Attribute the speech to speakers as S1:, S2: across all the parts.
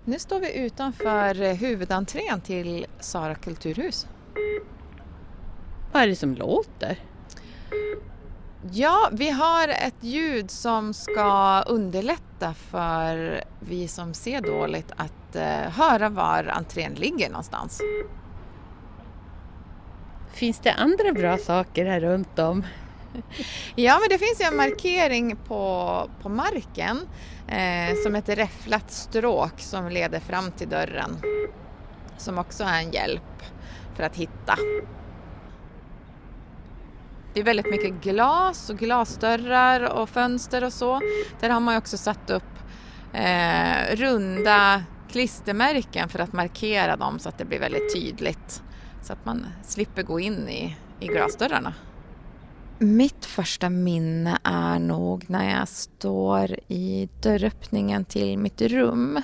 S1: Nu står vi utanför huvudentrén till Sara kulturhus.
S2: Vad är det som låter?
S1: Ja, vi har ett ljud som ska underlätta för vi som ser dåligt att höra var entrén ligger någonstans.
S2: Finns det andra bra saker här runt om?
S1: Ja, men det finns ju en markering på marken som ett räfflat stråk som leder fram till dörren. Som också är en hjälp för att hitta. Det är väldigt mycket glas och glasdörrar och fönster och så. Där har man ju också satt upp runda klistermärken för att markera dem så att det blir väldigt tydligt. Så att man slipper gå in i glasdörrarna. Mitt första minne är nog när jag står i dörröppningen till mitt rum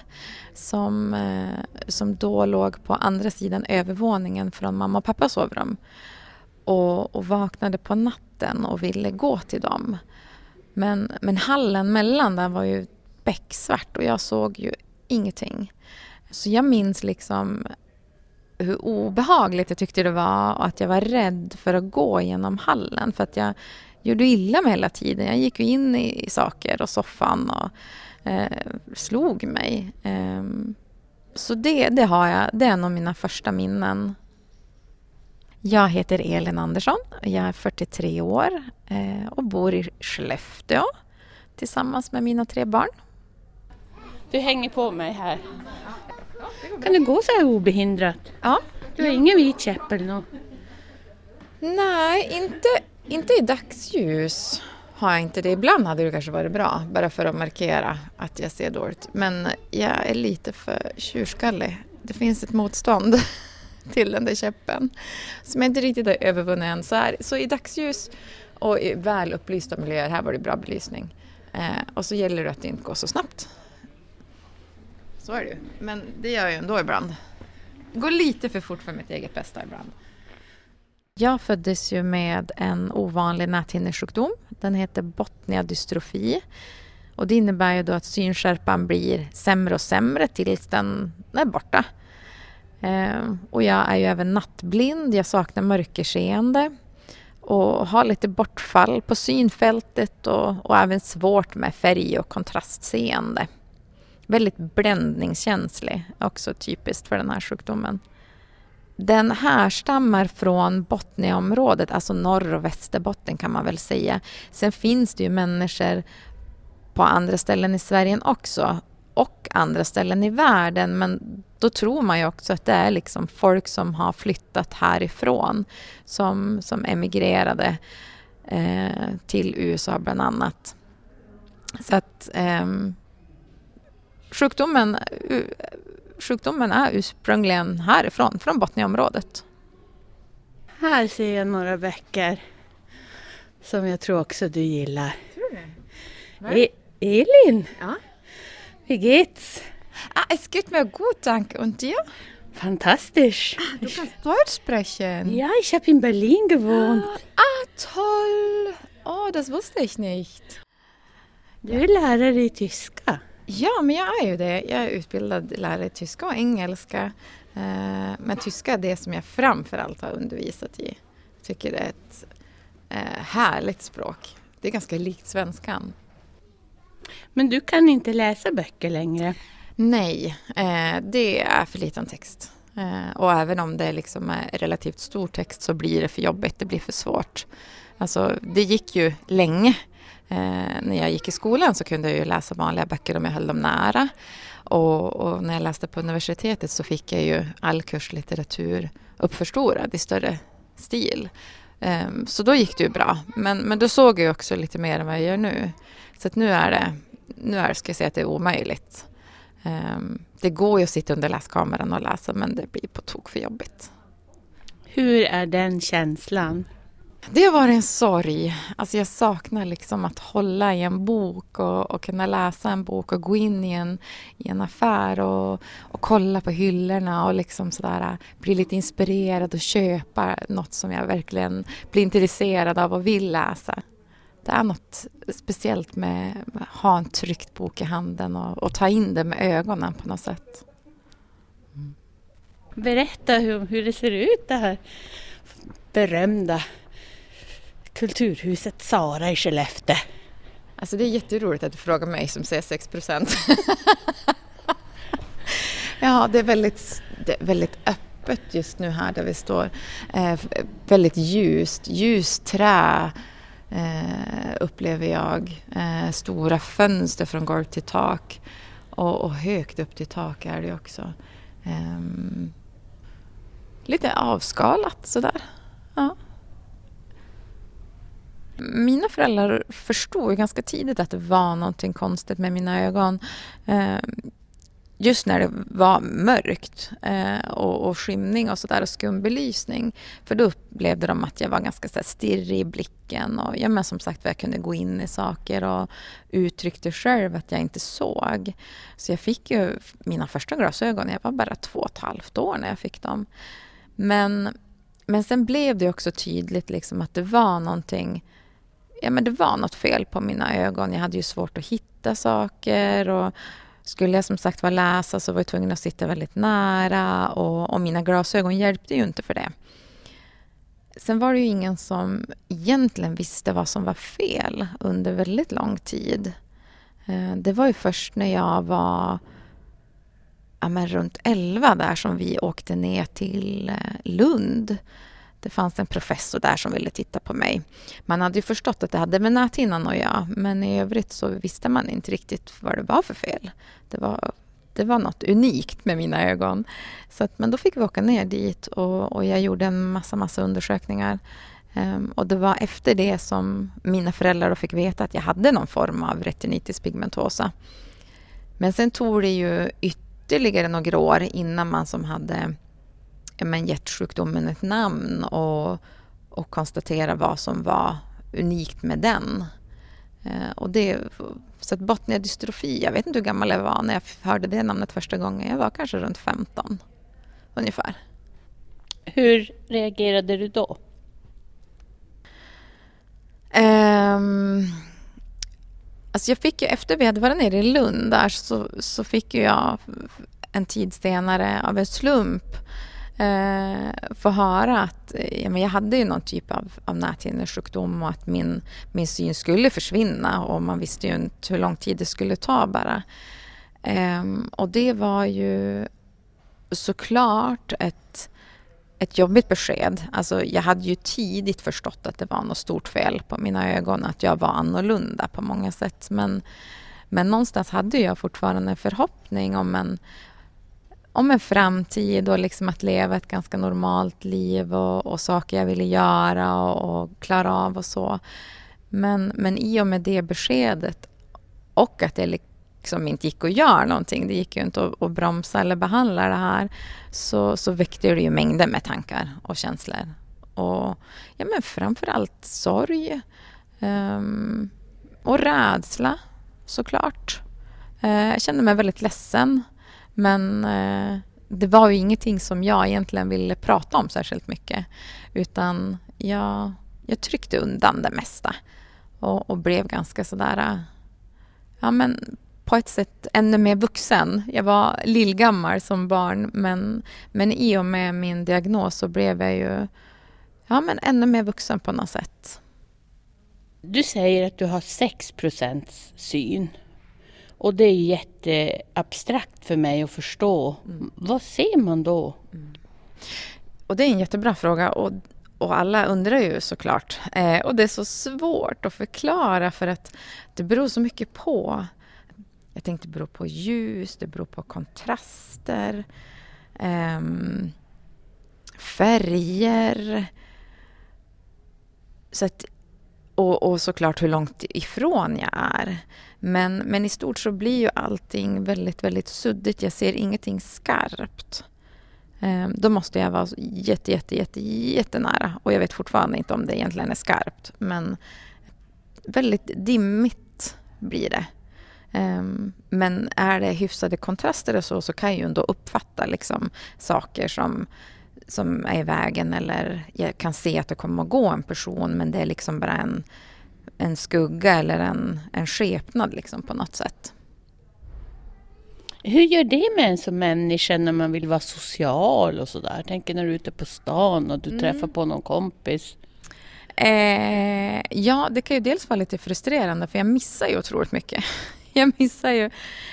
S1: som då låg på andra sidan övervåningen från mamma och pappas sovrum. Och vaknade på natten och ville gå till dem. Men hallen mellan där var ju becksvart och jag såg ju ingenting. Så jag minns liksom hur obehagligt jag tyckte det var och att jag var rädd för att gå genom hallen. För att jag gjorde illa mig hela tiden. Jag gick ju in i saker och soffan och slog mig. Så det har jag. Det är nog mina första minnen. Jag heter Elin Andersson. Jag är 43 år och bor i Skellefteå tillsammans med mina 3 barn.
S2: Du hänger på mig här. Kan du gå så här obehindrat?
S1: Ja.
S2: Du har ingen vit käpp eller något?
S1: Nej, inte i dagsljus har jag inte det. Ibland hade det kanske varit bra, bara för att markera att jag ser dåligt. Men jag är lite för tjurskallig. Det finns ett motstånd till den där käppen som jag inte riktigt har övervunnit än. Så i dagsljus och i väl upplysta miljöer, här var det bra belysning. Och så gäller det att det inte går så snabbt. Så är det ju. Men det gör jag ju ändå ibland. Det går lite för fort för mitt eget bästa ibland. Jag föddes ju med en ovanlig näthinnesjukdom. Den heter Botnia-dystrofi. Och det innebär ju då att synskärpan blir sämre och sämre tills den är borta. Och jag är ju även nattblind. Jag saknar mörkerseende. Och har lite bortfall på synfältet och även svårt med färg- och kontrastseende. Väldigt bländningskänslig, också typiskt för den här sjukdomen. Den härstammar från Botniaområdet, alltså norr- och västerbotten kan man väl säga. Sen finns det ju människor på andra ställen i Sverige också och andra ställen i världen. Men då tror man ju också att det är liksom folk som har flyttat härifrån som emigrerade till USA bland annat. Så att sjukdomen är ursprungligen härifrån, från Botniaområdet.
S2: Här ser jag några böcker som jag tror också du gillar.
S1: Tror du?
S2: Elin?
S1: Ja.
S2: Wie geht's?
S1: Es geht mir gut, danke. Und dir?
S2: Fantastisch.
S1: Du kannst Deutsch sprechen.
S2: Ja, ich habe in Berlin gewohnt.
S1: Toll. Oh, das wusste ich nicht.
S2: Du är lärare i tyska.
S1: Ja, men jag är ju det. Jag är utbildad lärare i tyska och engelska. Men tyska är det som jag framförallt har undervisat i. Jag tycker det är ett härligt språk. Det är ganska likt svenskan.
S2: Men du kan inte läsa böcker längre?
S1: Nej, det är för liten text. Och även om det liksom är relativt stor text så blir det för jobbigt. Det blir för svårt. Alltså, det gick ju länge. När jag gick i skolan så kunde jag ju läsa vanliga böcker om jag höll dem nära. Och när jag läste på universitetet så fick jag ju all kurslitteratur uppförstorad i större stil. Så då gick det ju bra. Men då såg jag också lite mer än vad jag gör nu. Så att nu är det, ska jag säga att det är omöjligt. Det går ju att sitta under läskameran och läsa, men det blir på tok för jobbigt.
S2: Hur är den känslan?
S1: Det har varit en sorg. Alltså jag saknar liksom att hålla i en bok och kunna läsa en bok och gå in i en affär och kolla på hyllorna och liksom sådär, bli lite inspirerad och köpa något som jag verkligen blir intresserad av och vill läsa. Det är något speciellt med att ha en tryckt bok i handen och ta in det med ögonen på något sätt.
S2: Berätta hur det ser ut, det här berömda kulturhuset Sara i Skellefteå.
S1: Alltså det är jätteroligt att du frågar mig som säger 6%. Ja, det är väldigt öppet just nu här där vi står. Väldigt ljust trä upplever jag. Stora fönster från golv till tak. Och högt upp till tak är det också. Lite avskalat sådär. Ja. Mina föräldrar förstod ju ganska tidigt att det var någonting konstigt med mina ögon. Just när det var mörkt och skymning och sådär och skumbelysning. För då upplevde de att jag var ganska så här stirrig i blicken. Och men som sagt jag kunde gå in i saker och uttryckte själv att jag inte såg. Så jag fick ju mina första glasögon. Jag var bara 2,5 år när jag fick dem. Men sen blev det också tydligt liksom att det var någonting. Ja, men det var något fel på mina ögon. Jag hade ju svårt att hitta saker och skulle jag som sagt läsa så var jag tvungen att sitta väldigt nära och mina glasögon hjälpte ju inte för det. Sen var det ju ingen som egentligen visste vad som var fel under väldigt lång tid. Det var ju först när jag var runt 11 där som vi åkte ner till Lund. Det fanns en professor där som ville titta på mig. Man hade ju förstått att det hade med näthinnan att göra. Men i övrigt så visste man inte riktigt vad det var för fel. Det var något unikt med mina ögon. Men då fick vi åka ner dit och jag gjorde en massa undersökningar. Och det var efter det som mina föräldrar fick veta att jag hade någon form av retinitis pigmentosa. Men sen tog det ju ytterligare några år innan man som hade gett sjukdomen ett namn och konstatera vad som var unikt med den. Så att botniadystrofi, jag vet inte hur gammal jag var när jag hörde det namnet första gången. Jag var kanske runt 15 ungefär.
S2: Hur reagerade du då?
S1: Alltså jag fick ju, efter vi hade varit nere i Lund där så fick jag en tid senare av en slump få höra att jag hade ju någon typ av näthinnesjukdom och att min syn skulle försvinna och man visste ju inte hur lång tid det skulle ta bara. Och det var ju såklart ett jobbigt besked. Alltså jag hade ju tidigt förstått att det var något stort fel på mina ögon, att jag var annorlunda på många sätt. Men någonstans hade jag fortfarande en förhoppning om en framtid och liksom att leva ett ganska normalt liv och saker jag ville göra och klara av och så. Men i och med det beskedet och att det liksom inte gick att göra någonting, det gick ju inte att bromsa eller behandla det här, så väckte det ju mängder med tankar och känslor. Och men framförallt sorg och rädsla såklart. Jag kände mig väldigt ledsen. Men det var ju ingenting som jag egentligen ville prata om särskilt mycket. Utan jag tryckte undan det mesta. Och blev ganska sådär, på ett sätt ännu mer vuxen. Jag var lillgammal som barn. Men i och med min diagnos så blev jag ju ännu mer vuxen på något sätt.
S2: Du säger att du har 6% syn. Och det är jätteabstrakt för mig att förstå. Vad ser man då?
S1: Och det är en jättebra fråga och alla undrar ju såklart. Och det är så svårt att förklara för att det beror så mycket på. Jag tänkte det beror på ljus, det beror på kontraster, färger. Så att, och såklart hur långt ifrån jag är. Men i stort så blir ju allting väldigt, väldigt suddigt. Jag ser ingenting skarpt. Då måste jag vara jättenära. Och jag vet fortfarande inte om det egentligen är skarpt. Men väldigt dimmigt blir det. Men är det hyfsade kontraster och så kan jag ju ändå uppfatta liksom saker som är i vägen. Eller jag kan se att det kommer att gå en person. Men det är liksom bara en skugga eller en skepnad liksom på något sätt.
S2: Hur gör det med en som människa när man vill vara social och sådär? Tänker när du är ute på stan och du träffar på någon kompis.
S1: Ja, det kan ju dels vara lite frustrerande för jag missar ju otroligt mycket. Jag missar ju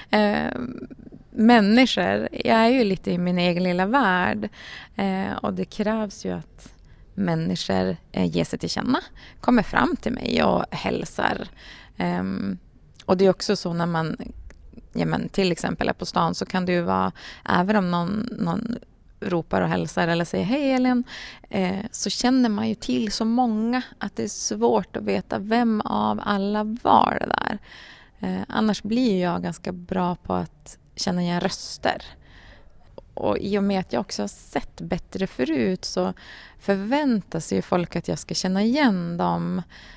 S1: människor. Jag är ju lite i min egen lilla värld och det krävs ju att människor ger sig till känna, kommer fram till mig och hälsar. Och det är också så när man till exempel är på stan så kan det ju vara, även om någon ropar och hälsar eller säger hej Elin, så känner man ju till så många att det är svårt att veta vem av alla var det där. Annars blir jag ganska bra på att känna igen röster. Och i och med att jag också har sett bättre förut så förväntar sig folk att jag ska känna igen dem.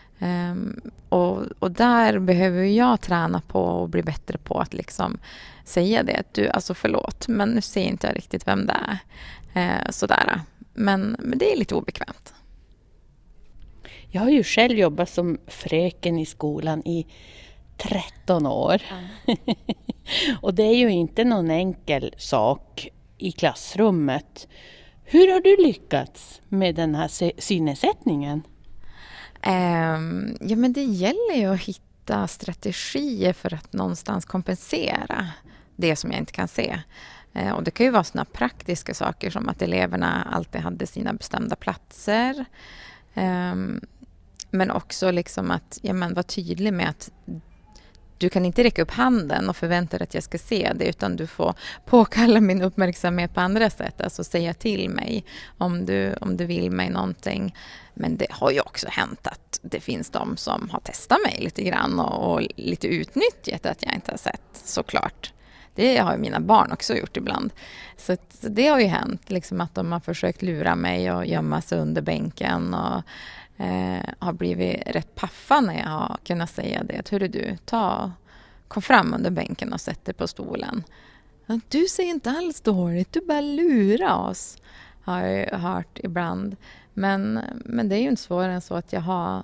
S1: Och där behöver jag träna på och bli bättre på att liksom säga det. Att du, alltså förlåt, men nu ser inte jag riktigt vem det är. Sådär. Men det är lite obekvämt.
S2: Jag har ju själv jobbat som fröken i skolan i 13 år. Och det är ju inte någon enkel sak i klassrummet. Hur har du lyckats med den här synnedsättningen?
S1: Ja, men det gäller ju att hitta strategier för att någonstans kompensera det som jag inte kan se. Och det kan ju vara såna praktiska saker som att eleverna alltid hade sina bestämda platser. Men också liksom att vara tydlig med att du kan inte räcka upp handen och förvänta dig att jag ska se det, utan du får påkalla min uppmärksamhet på andra sätt. Alltså säga till mig om du vill mig någonting. Men det har ju också hänt att det finns de som har testat mig lite grann och lite utnyttjat att jag inte har sett, såklart. Det har ju mina barn också gjort ibland. Så det har ju hänt liksom att de har försökt lura mig och gömma sig under bänken och har blivit rätt paffa när jag har kunnat säga det. Att hörru du, kom fram under bänken och sätt dig på stolen. Du säger inte alls dåligt, du bara lurar oss, har jag hört ibland. Men det är ju inte svårare än så att jag har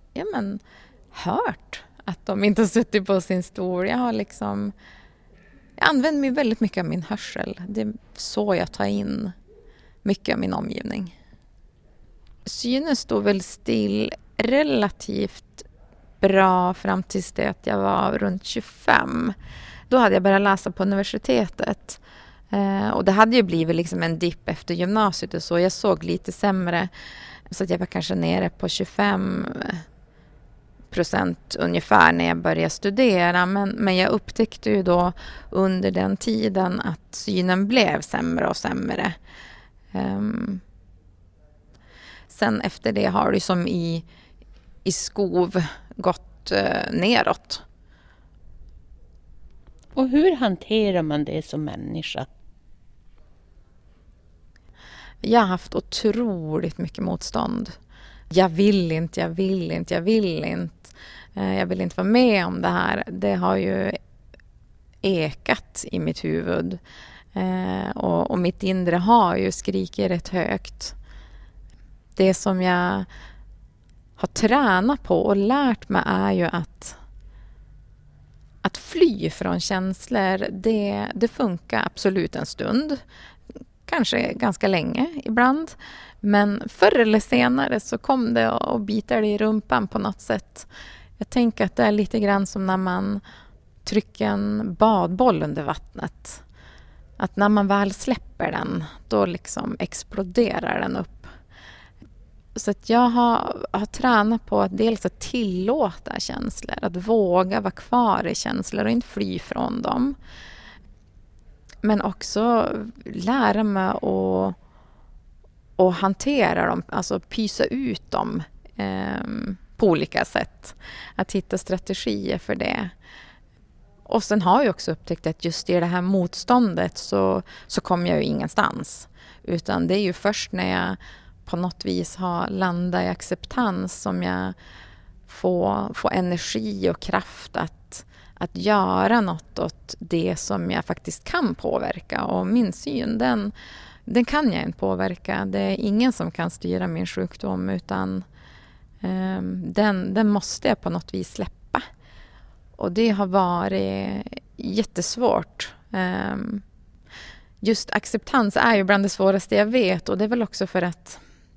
S1: hört att de inte har suttit på sin stol. Jag använder mig väldigt mycket av min hörsel. Det är så jag tar in mycket av min omgivning. Synen stod väl still relativt bra fram tills det att jag var runt 25. Då hade jag börjat läsa på universitetet. Och det hade ju blivit liksom en dipp efter gymnasiet och så. Jag såg lite sämre. Så att jag var kanske nere på 25% ungefär när jag började studera. Men jag upptäckte ju då under den tiden att synen blev sämre och sämre. Sen efter det har det som i skov gått neråt.
S2: Och hur hanterar man det som människa?
S1: Jag har haft otroligt mycket motstånd. Jag vill inte. Jag vill inte vara med om det här. Det har ju ekat i mitt huvud. Och mitt inre har ju skrikit rätt högt. Det som jag har tränat på och lärt mig är ju att fly från känslor, det funkar absolut en stund. Kanske ganska länge ibland. Men förr eller senare så kom det och biter det i rumpan på något sätt. Jag tänker att det är lite grann som när man trycker en badboll under vattnet. Att när man väl släpper den, då liksom exploderar den upp. Så att jag har tränat på att dels att tillåta känslor, att våga vara kvar i känslor och inte fly från dem. Men också lära mig att hantera dem, alltså pysa ut dem på olika sätt. Att hitta strategier för det. Och sen har jag också upptäckt att just i det här motståndet så kommer jag ju ingenstans. Utan det är ju först när jag på något vis har landat i acceptans som jag får energi och kraft att göra något åt det som jag faktiskt kan påverka. Och min syn, den kan jag inte påverka. Det är ingen som kan styra min sjukdom, utan den måste jag på något vis släppa. Och det har varit jättesvårt. Just acceptans är ju bland det svåraste jag vet, och det är väl också för att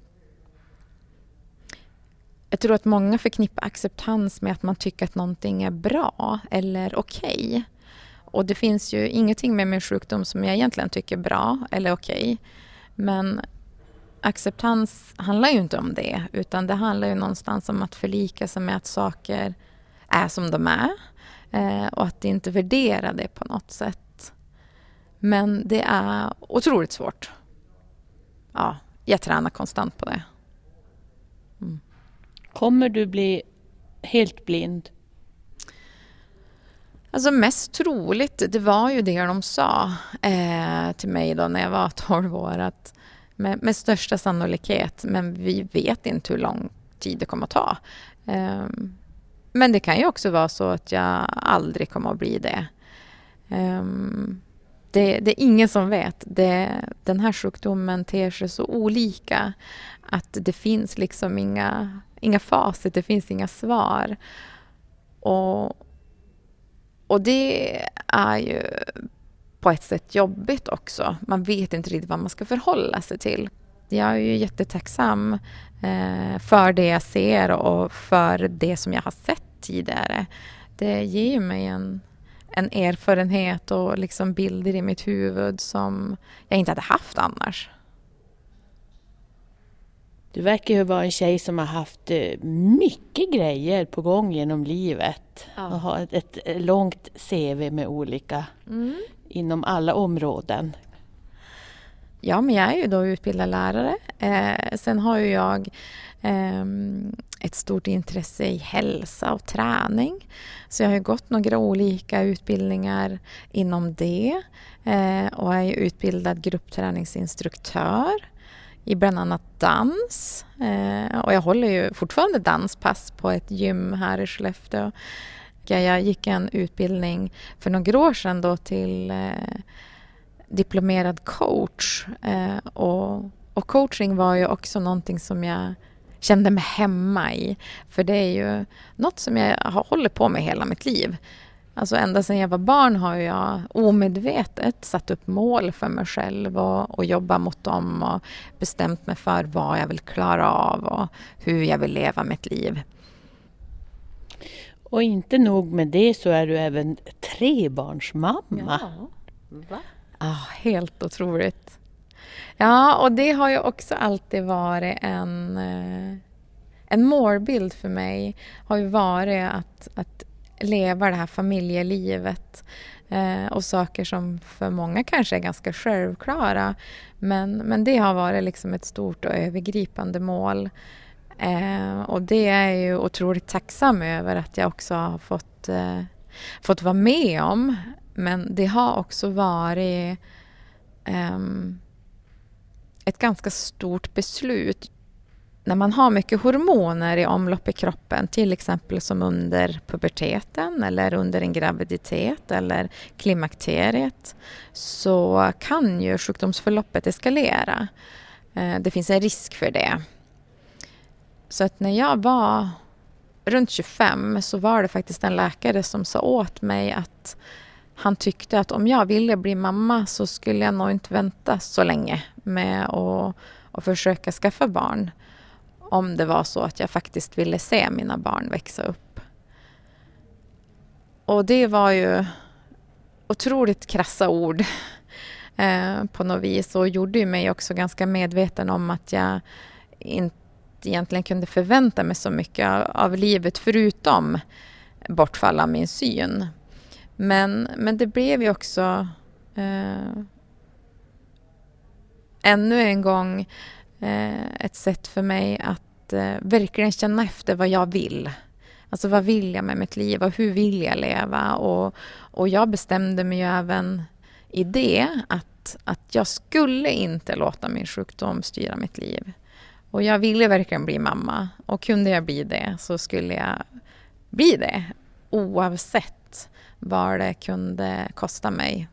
S1: jag tror att många förknippar acceptans med att man tycker att någonting är bra eller okej. Och det finns ju ingenting med min sjukdom som jag egentligen tycker är bra eller okej. Men acceptans handlar ju inte om det, utan det handlar ju någonstans om att förlika sig med att saker är som de är. Och att inte värdera det på något sätt. Men det är otroligt svårt. Ja, jag tränar konstant på det.
S2: Kommer du bli helt blind?
S1: Alltså mest troligt, det var ju det de sa till mig då när jag var 12 år. Att med största sannolikhet, men vi vet inte hur lång tid det kommer att ta. Men det kan ju också vara så att jag aldrig kommer att bli det. Det är ingen som vet. Den här sjukdomen ter sig så olika att det finns liksom inga facit, det finns inga svar. Och det är ju på ett sätt jobbigt också. Man vet inte riktigt vad man ska förhålla sig till. Jag är ju jättetacksam för det jag ser och för det som jag har sett tidigare. Det ger ju mig en erfarenhet och liksom bilder i mitt huvud som jag inte hade haft annars.
S2: Du verkar ju vara en tjej som har haft mycket grejer på gång genom livet. Ja. Och har ett långt CV med olika inom alla områden.
S1: Ja, men jag är ju då utbildad lärare. Sen har ju jag ett stort intresse i hälsa och träning. Så jag har ju gått några olika utbildningar inom det. Och jag är utbildad gruppträningsinstruktör i bland annat dans. Och jag håller ju fortfarande danspass på ett gym här i Skellefteå. Jag gick en utbildning för några år sedan då till diplomerad coach. Och coaching var ju också någonting som jag kände mig hemma i. För det är ju något som jag har hållit på med hela mitt liv. Alltså ända sedan jag var barn har jag omedvetet satt upp mål för mig själv och jobbat mot dem och bestämt mig för vad jag vill klara av och hur jag vill leva mitt liv.
S2: Och inte nog med det så är du även 3-barnsmamma.
S1: Ja. Va? Ja, helt otroligt. Ja, och det har ju också alltid varit en målbild för mig. Har ju varit att leva det här familjelivet och saker som för många kanske är ganska självklara. Men det har varit liksom ett stort och övergripande mål. Och det är jag ju otroligt tacksam över att jag också har fått vara med om. Men det har också varit ett ganska stort beslut. När man har mycket hormoner i omlopp i kroppen, till exempel som under puberteten eller under en graviditet eller klimakteriet, så kan ju sjukdomsförloppet eskalera. Det finns en risk för det. Så att när jag var runt 25 så var det faktiskt en läkare som sa åt mig att han tyckte att om jag ville bli mamma så skulle jag nog inte vänta så länge med att försöka skaffa barn. Om det var så att jag faktiskt ville se mina barn växa upp. Och det var ju otroligt krassa ord på något vis. Och gjorde ju mig också ganska medveten om att jag inte egentligen kunde förvänta mig så mycket av livet förutom bortfall av min syn. Men det blev ju också ännu en gång ett sätt för mig att verkligen känna efter vad jag vill. Alltså vad vill jag med mitt liv och hur vill jag leva? Och jag bestämde mig ju även i det att jag skulle inte låta min sjukdom styra mitt liv. Och jag ville verkligen bli mamma. Och kunde jag bli det så skulle jag bli det. Oavsett vad det kunde kosta mig.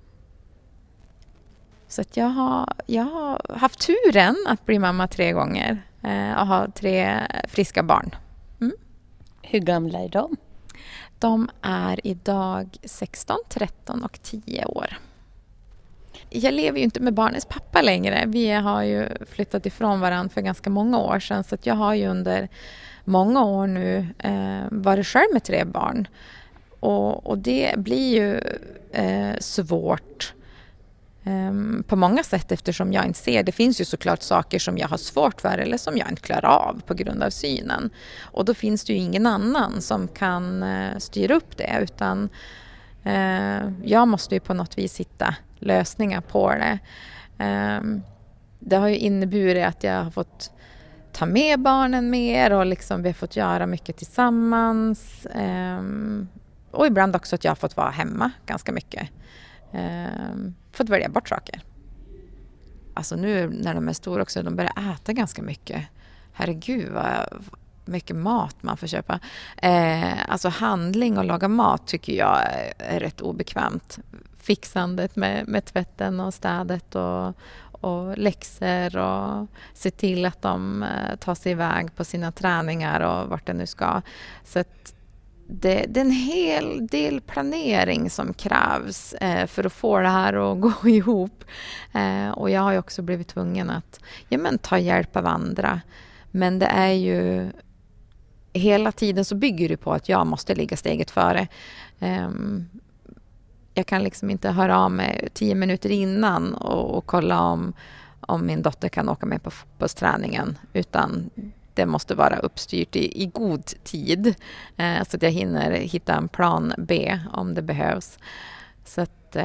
S1: Så att jag har haft turen att bli mamma 3 gånger. Och ha 3 friska barn.
S2: Hur gamla är de?
S1: De är idag 16, 13 och 10 år. Jag lever ju inte med barnens pappa längre. Vi har ju flyttat ifrån varandra för ganska många år sedan. Så att jag har ju under många år nu varit själv med 3 barn. Och det blir ju svårt på många sätt eftersom jag inte ser. Det finns ju såklart saker som jag har svårt för eller som jag inte klarar av på grund av synen. Och då finns det ju ingen annan som kan styra upp det, utan jag måste ju på något vis hitta lösningar på det. Det har ju inneburit att jag har fått ta med barnen mer och liksom vi har fått göra mycket tillsammans. Och ibland också att jag har fått vara hemma ganska mycket. Fått välja bort saker. Alltså nu när de är stora också, de börjar äta ganska mycket. Herregud vad mycket mat man får köpa. Alltså handling och laga mat tycker jag är rätt obekvämt. Fixandet med tvätten och städet och läxor och se till att de tar sig iväg på sina träningar och vart det nu ska. Så att det är en hel del planering som krävs för att få det här att gå ihop. Och jag har ju också blivit tvungen att ta hjälp av andra. Men det är ju hela tiden så bygger det på att jag måste ligga steget före. Jag kan liksom inte höra av mig 10 minuter innan och kolla om min dotter kan åka med på fotbollsträningen, utan det måste vara uppstyrt i god tid så att jag hinner hitta en plan B om det behövs. Så att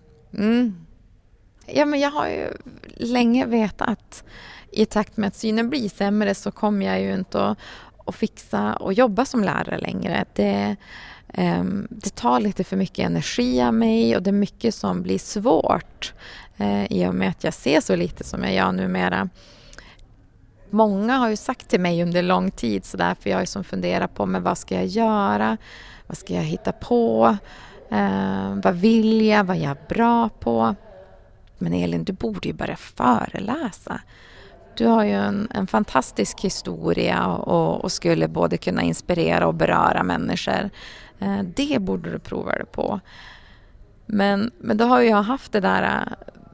S1: men jag har ju länge vetat att i takt med att synen blir sämre så kommer jag ju inte att fixa och jobba som lärare längre. Det tar lite för mycket energi av mig och det är mycket som blir svårt i och med att jag ser så lite som jag gör numera. Många har ju sagt till mig under lång tid så därför jag som funderar på men vad ska jag göra? Vad ska jag hitta på? Vad vill jag? Vad är jag bra på? Men Elin, du borde ju börja föreläsa. Du har ju en fantastisk historia och skulle både kunna inspirera och beröra människor. Det borde du prova det på. Men då har jag haft det där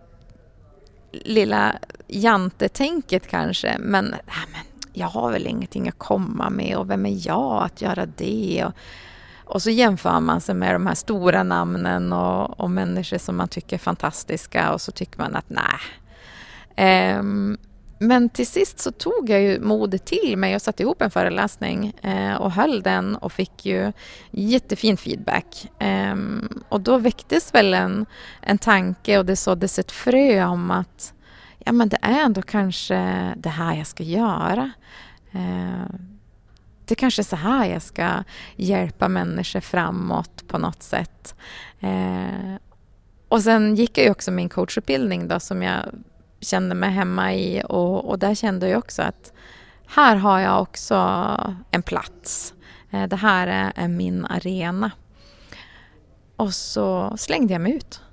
S1: lilla jantetänket kanske. Men jag har väl ingenting att komma med och vem är jag att göra det? Och så jämför man sig med de här stora namnen och människor som man tycker är fantastiska och så tycker man att nej. Men till sist så tog jag ju modet till mig och satte ihop en föreläsning och höll den och fick ju jättefin feedback. Och då väcktes väl en tanke och det såddes ett frö om att det är ändå kanske det här jag ska göra. Det är kanske så här jag ska hjälpa människor framåt på något sätt. Och sen gick jag ju också min coachutbildning då som jag kände mig hemma i och där kände jag också att här har jag också en plats. Det här är min arena. Och så slängde jag mig ut.